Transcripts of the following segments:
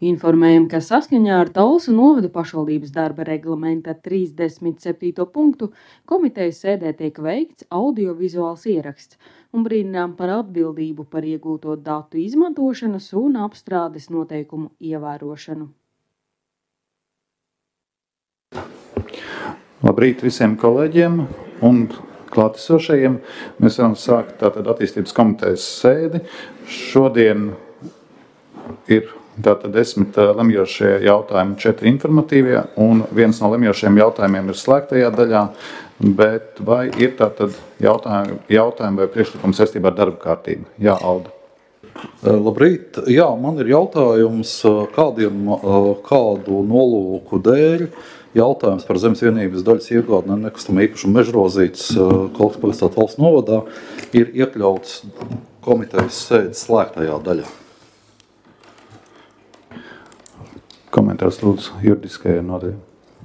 Informējam, ka saskaņā ar Talsu novada pašvaldības darba reglamenta 37. punktu komitejas sēdē tiek veikts audiovizuāls ieraksts un brīdinām par atbildību par iegūto datu izmantošanas un apstrādes noteikumu ievērošanu. Labrīt visiem kolēģiem un klātesošajiem. Mēs varam sākt tātad attīstības komitejas sēdi. Šodien ir tātad 10 lemjošie jautājumi, 4 informatīvie, un viens no lemjošiem jautājumiem ir slēgtajā daļā, bet vai ir tātad jautājumi vai priekšlikumi saistībā ar darba kārtību? Jā, Alda. Labrīt. Jā, man ir jautājums, kādu nolūku dēļ jautājums par zemes vienības daļas iegādi nekustamā īpašuma mežrozītes Kolkas pagastā Talsu novadā ir iekļauts komitejas sēdes slēgtajā daļā. Komentārs lūdzu juridiskajai nodaļai.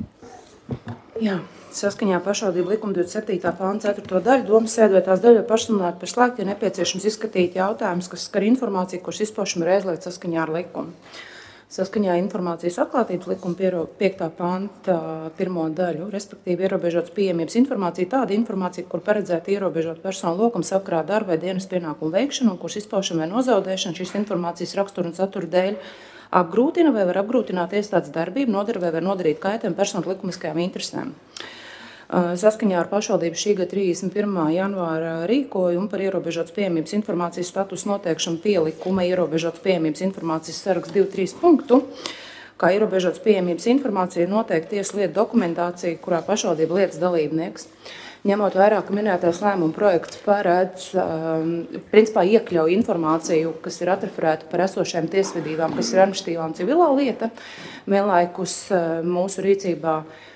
Jā, saskaņā pašvaldību likuma 27. pānta 4. daļu domas sēdētās daļa pašsludināt par slēgtu ir nepieciešams izskatīt jautājumus, kas skar informāciju, kuras izpaušana ir aizliegta saskaņā ar likumu. Saskaņā informācijas atklātības likuma 5. panta 1. daļu, respektīvi ierobežotas pieejamības informācija, tāda informācija, kur paredzēta ierobežot personu lokumu sakarā darba vai dienas pienākumu veikšanu, un kuras izpaušana vai nozaudēšana šīs informācijas rakstura un satura dēļ apgrūtina vai var apgrūtināt iestādes darbību, nodara vai var nodarīt kaitējumu personu likumiskajām interesēm. Saskaņā ar pašvaldību šī gada 31. janvāra rīkojumu par ierobežotas pieejamības informācijas statusu noteikšanu pielikuma ierobežotas pieejamības informācijas saraksts 2.3 punktu, kā ierobežotas pieejamības informācija ir noteikta tieslietu dokumentācija, kurā pašvaldība lietas dalībnieks. Ņemot vērā, ka minētais lēmuma projekts paredz, principā iekļauj informāciju, kas ir atreferēta par esošajām tiesvedībām, kas ir administratīvā un civilā lieta, vienlaikus mūsu rīcībā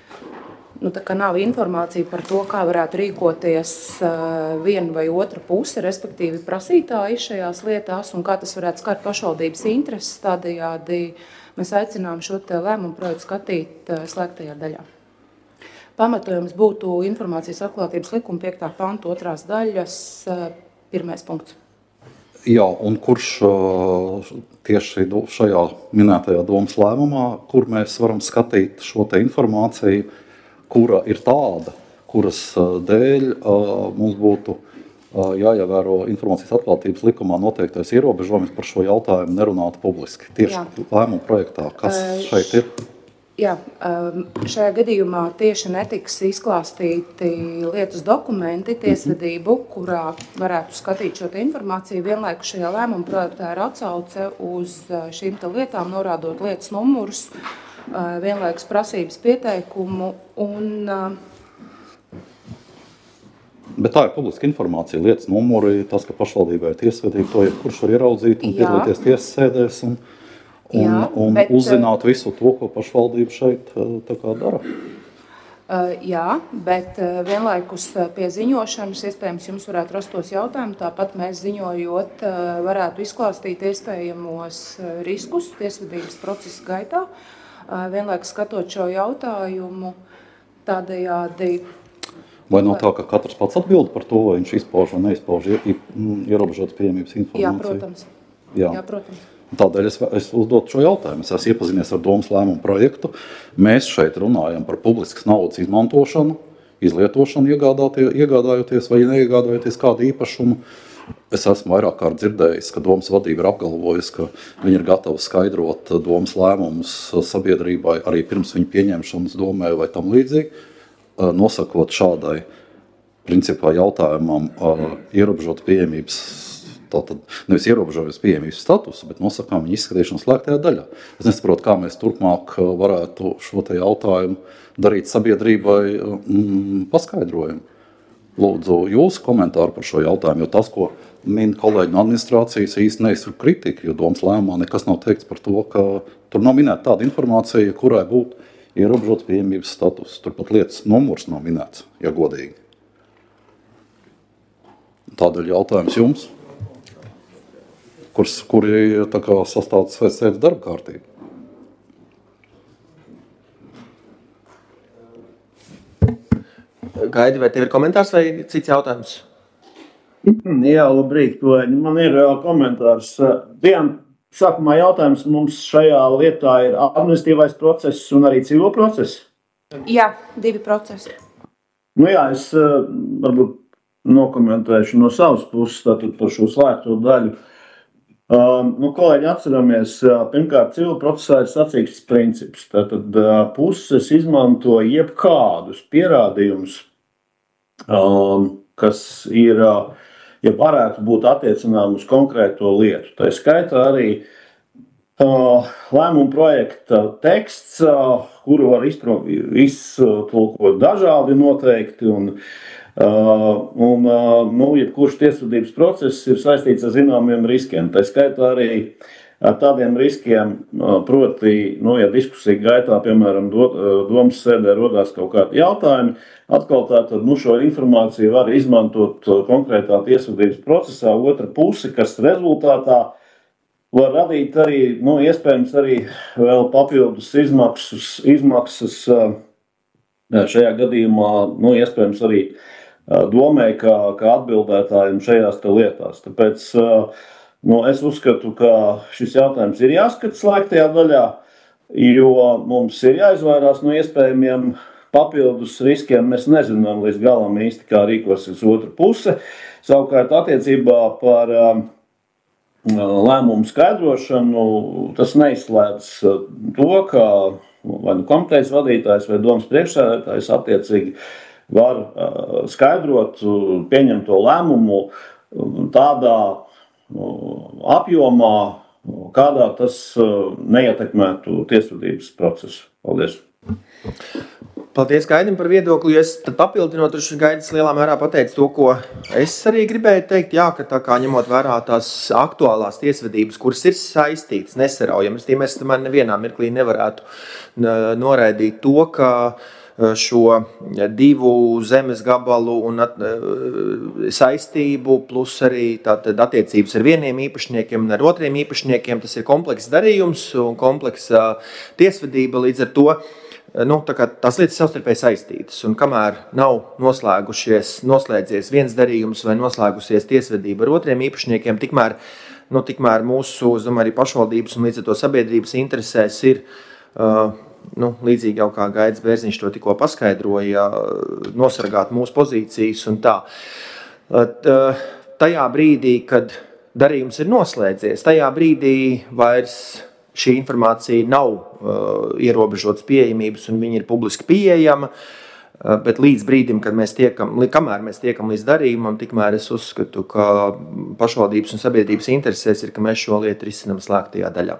nav informācija par to, kā varētu rīkoties viena vai otra puse, respektīvi prasītāji šajās lietās, un kā tas varētu skart pašvaldības intereses. Tādējādi mēs aicinām šo lēmumu projektu skatīt slēgtajā daļā. Pamatojums būtu informācijas atklātības likuma 5. panta 2. daļas 1. punkts. Jā, un kurš tieši šajā minētajā domas lēmumā, kur mēs varam skatīt šo te informāciju, kura ir tāda, kuras dēļ mums būtu jāievēro informācijas atklātības likumā noteiktais ierobežojums par šo jautājumu nerunāt publiski. Tieši lēmuma projektā, kas šeit ir? Jā, šajā gadījumā tieši netiks izklāstīti lietas dokumenti tiesvedību, kurā varētu skatīt šo informāciju. Vienlaikus šajā lēmuma projektā ir atsauce uz šīm lietām, norādot lietas numurus, vienlaikus prasības pieteikumu un... Bet tā ir publiska informācija, lietas numuri, tas, ka pašvaldībai ir tiesvedība, to jebkurš var ieraudzīt un piedalīties tiesas sēdēs un uzzināt visu to, ko pašvaldība šeit tā kā dara. Jā, bet vienlaikus pie ziņošanas iespējams jums varētu rastos jautājumi, tāpat mēs ziņojot varētu izklāstīt iespējamos riskus tiesvedības procesa gaitā, vienlaikus skatot šo jautājumu tādējādi. Vai nav tā, ka katrs pats atbild par to, vai viņš izpauž vai neizpauž ierobežotas pieejamības informāciju? Jā, protams. Jā, protams. Tādēļ es uzdotu šo jautājumu. Es esmu iepazinies ar domas lēmumu projektu. Mēs šeit runājam par publiskas naudas izmantošanu, izlietošanu, iegādājoties vai neiegādājoties kādu īpašumu. Es esmu vairāk kārt dzirdējis, ka domas vadība ir apgalvojusi, ka viņi ir gatavi skaidrot domas lēmumus sabiedrībai arī pirms viņa pieņemšanas domē vai tam līdzīgi, nosakot šādai principā jautājumam ierobežot pieejamības. Tātad nevis ierobežojamies pieejamības statusu, bet nosakām viņa izskatīšanu slēgtajā daļā. Es nesaprotu, kā mēs turpmāk varētu šo te jautājumu darīt sabiedrībai paskaidrojumu. Lūdzu, jūsu komentāru par šo jautājumu, jo tas, ko min kolēģi no administrācijas, īsti neizsver kritika, jo domas lēmumā nekas nav teikts par to, ka tur nav minēta tāda informācija, kurai būtu ierobežots pieejamības status. Turpat lietas numurs nav minēts, ja godīgi. Tādēļ jautājums jums. Kuri sastāvdas sēdes darba kārtība. Gaidi, vai tev ir komentārs vai cits jautājums? Jā, labrīt, kolēģi. Man ir komentārs. Sākumā jautājums mums šajā lietā ir administratīvais process un arī civil process? Jā, 2 procesi. Nu jā, es varbūt nokomentēšu no savas puses tātad par šo slēgto daļu. Kolēģi, atceramies, pirmkārt, civil procesā ir sacīksts princips. Tātad puses izmanto jebkādus pierādījumus, kas ir, ja varētu būt attiecinām uz konkrēto lietu. Tā skaitā arī lēmuma projekta teksts, kuru var iztulkot dažādi noteikti, jebkurš tiesvedības process ir saistīts ar zināmiem riskiem. Tā skaitā arī ar tādiem riskiem, proti, ja diskusija gaitā, piemēram, domas sēdē rodās kaut kādi jautājumi, atkal tātad šo informāciju var izmantot konkrētā tiesvedības procesā otra puse, kas rezultātā var radīt arī, iespējams, arī vēl papildus izmaksas šajā gadījumā, iespējams, arī domē, kā atbildētājiem šajās lietās. Tāpēc es uzskatu, ka šis jautājums ir jāskata slēgtajā daļā, jo mums ir jāizvairās no iespējamiem papildus riskiem. Mēs nezinām līdz galam īsti, kā rīkosies otra puse. Savukārt attiecībā par lēmumu skaidrošanu, tas neizslēdz to, ka vai komitejas vadītājs vai domas priekšsēdētājs attiecīgi var skaidrot pieņemto lēmumu tādā apjomā, kādā tas neietekmētu tiesvedības procesu. Paldies! Paldies Gaidim par viedokli. Es papildinot, Gaidis lielā mērā pateicu to, ko es arī gribēju teikt. Jā, ka tā kā ņemot vērā tās aktuālās tiesvedības, kuras ir saistītas nesaraujamas, mēs tomēr nevienā mirklī nevarētu noraidīt to, ka šo 2 zemes gabalu un saistību, plus arī tātad attiecības ar vieniem īpašniekiem un ar otriem īpašniekiem, tas ir komplekss darījums un kompleksa tiesvedība, līdz ar to tās lietas savstarpēji saistītas, un kamēr nav noslēdzies viens darījums vai noslēgusies tiesvedība ar otriem īpašniekiem, tikmēr mūsu, es domāju, arī pašvaldības un līdz ar to sabiedrības interesēs ir, līdzīgi jau kā Gaidis Bērziņš to tikko paskaidroja, nosargāt mūsu pozīcijas un tā. Tajā brīdī, kad darījums ir noslēdzies, tajā brīdī vairs šī informācija nav ierobežotas pieejamības un viņa ir publiski pieejama, bet līdz brīdim, kamēr mēs tiekam līdz darījumam, tikmēr es uzskatu, ka pašvaldības un sabiedrības interesēs ir, ka mēs šo lietu risinam slēgtajā daļā.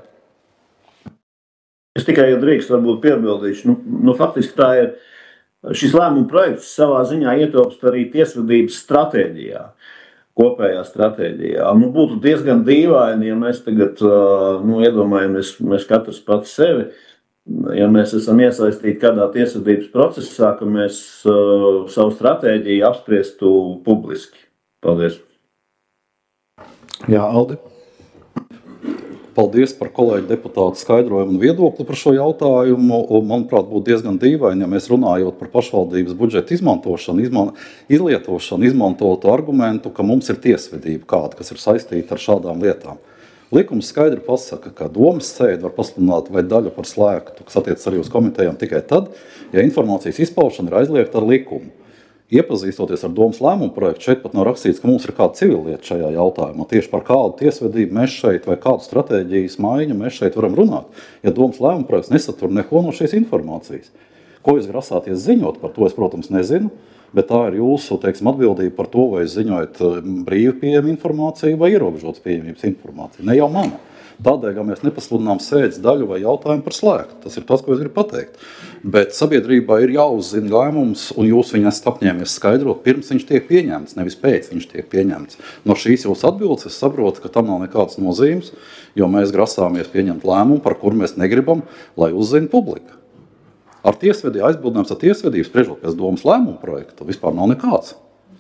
Es tikai, ja drīkst, varbūt piebildīšu. Faktiski tā ir, šis lēmuma projekts savā ziņā ietilpst arī tiesvedības stratēģijā. Kopējā stratēģijā. Būtu diezgan dīvaini, ja mēs tagad iedomājamies, mēs katrs pats sevi, ja mēs esam iesaistīti kādā tiesvedības procesā, ka mēs savu stratēģiju apspriestu publiski. Paldies. Jā, Aldi. Paldies par kolēģi deputātu skaidrojumu un viedokli par šo jautājumu. Manuprāt, būtu diezgan dīvaini, ja mēs runājot par pašvaldības budžeta izlietošanu, izmantotu argumentu, ka mums ir tiesvedība kāda, kas ir saistīta ar šādām lietām. Likums skaidri pasaka, ka domas sēdi var pasludināt vai daļu par slēgtu, kas attiecas arī uz komitejām tikai tad, ja informācijas izpaušana ir aizliegta ar likumu. Iepazīstoties ar domas lēmumu projektu, šeit pat nav rakstīts, ka mums ir kāda civilieta šajā jautājumā. Tieši par kādu tiesvedību mēs šeit vai kādu stratēģijas maiņu mēs šeit varam runāt, ja domas lēmuma projekts nesatur neko no šīs informācijas. Ko jūs grasāties ziņot par to, es, protams, nezinu, bet tā ir jūsu, atbildība par to, vai jūs ziņojat brīvi pieejamu informāciju vai ierobežotas pieejamības informāciju. Ne jau mana. Tādēļ, ja mēs nepasludinām sēdes daļu vai jautājumu par slēgtu. Tas ir tas, ko es gribu pateikt. Bet sabiedrībā ir jāuzzina lēmums, un jūs viņu esat apņēmies skaidrot, pirms viņš tiek pieņemts, nevis pēc viņš tiek pieņemts. No šīs jūsu atbildes es saprotu, ka tam nav nekādas nozīmes, jo mēs grasāmies pieņemt lēmumu, par kuru mēs negribam, lai uzzina publika. Ar tiesvedību, aizbildinājums ar tiesvedību, spriežot pēc domas lēmumu projektu, vispār nav nekāds.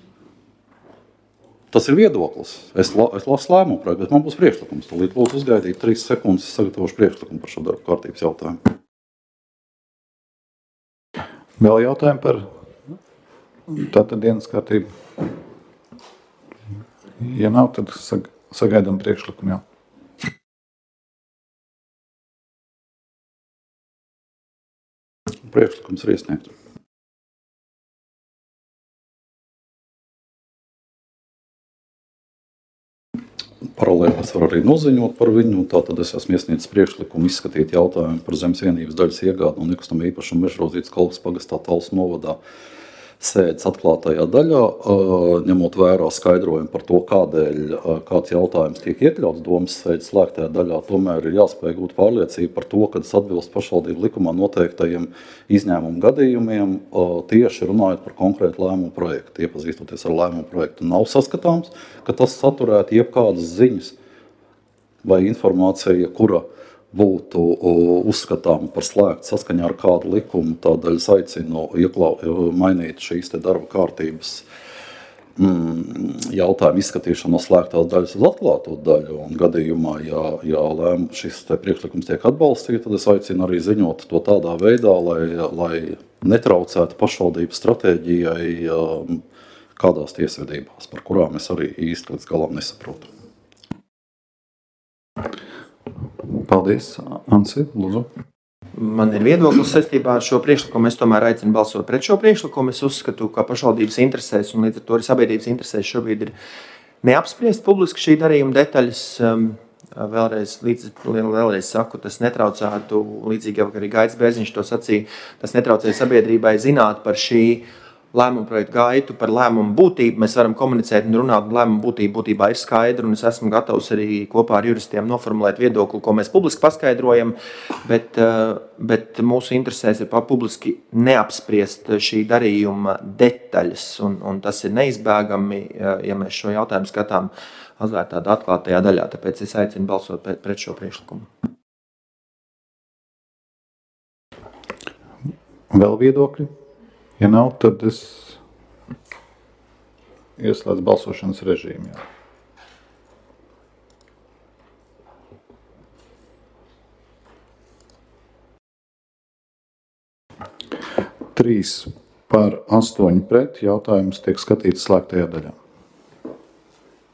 Tas ir viedoklis. Es lasu lēmumu projektu, bet man būs priekšlikums. Tūlīt lūdzu uzgaidīt 3 sekundes, es sagatavošu priekšlikumu par šo darbu kārtības jautājumu. Vēl jautājumi par tātad dienas kārtību? Ja nav, tad sagaidām priekšlikumu jau. Priekšlikums ir iesniegts. Paralēli es varu arī noziņot par viņu. Tātad es esmu iesniedzis priekšlikumu izskatīt jautājumu par zemes vienības daļas iegādi no nekustamā īpašuma Mežraudzītes Kolkas pagastā Talsu novadā sēdes atklātajā daļā, ņemot vērā skaidrojumu par to, kādēļ kāds jautājums tiek iekļauts domas sēdes slēgtajā daļā. Tomēr ir jāspēj gūt pārliecību par to, ka tas atbilst pašvaldību likumā noteiktajiem izņēmumu gadījumiem, tieši runājot par konkrētu lēmumu projektu. Iepazīstoties ar lēmumu projektu, nav saskatāms, ka tas saturētu jebkādas ziņas vai informācija, kura būtu uzskatām par slēgtu saskaņā ar kādu likumu. Tādēļ es aicinu mainīt šīs te darba kārtības jautājumu izskatīšanu no slēgtās daļas uz atklāto daļu. Un gadījumā, ja šis te priekšlikums tiek atbalstīts, tad es aicinu arī ziņot to tādā veidā, lai netraucētu pašvaldības stratēģijai kādās tiesvedībās, par kurām es arī īsti līdz galam nesaprotu. Paldies, Ansi, lūdzu. Man ir viedoklis saistībā ar šo priekšlikumu. Es tomēr aicinu balsot pret šo priekšlikumu. Es uzskatu, ka pašvaldības interesēs un līdz ar to arī sabiedrības interesēs šobrīd ir neapspriest publiski šī darījuma detaļas. Vēlreiz saku, tas netraucētu, līdzīgi arī Gaits Bērziņš to sacīja, tas netraucēja sabiedrībai zināt par šī lēmumu projektu gaitu, par lēmumu būtību. Mēs varam komunicēt un runāt, un lēmumu būtība būtībā ir skaidra, un es esmu gatavs arī kopā ar juristiem noformulēt viedokli, ko mēs publiski paskaidrojam, bet mūsu interesēs ir publiski neapspriest šī darījuma detaļas, un tas ir neizbēgami, ja mēs šo jautājumu skatām atvērtā atklātajā daļā, tāpēc es aicinu balsot pret šo priekšlikumu. Vēl viedokļi? Ja nav, tad es ieslēdzu balsošanas režīmu. Jā. Trīs par 8 pret jautājums tiek skatīts slēgtajā daļā.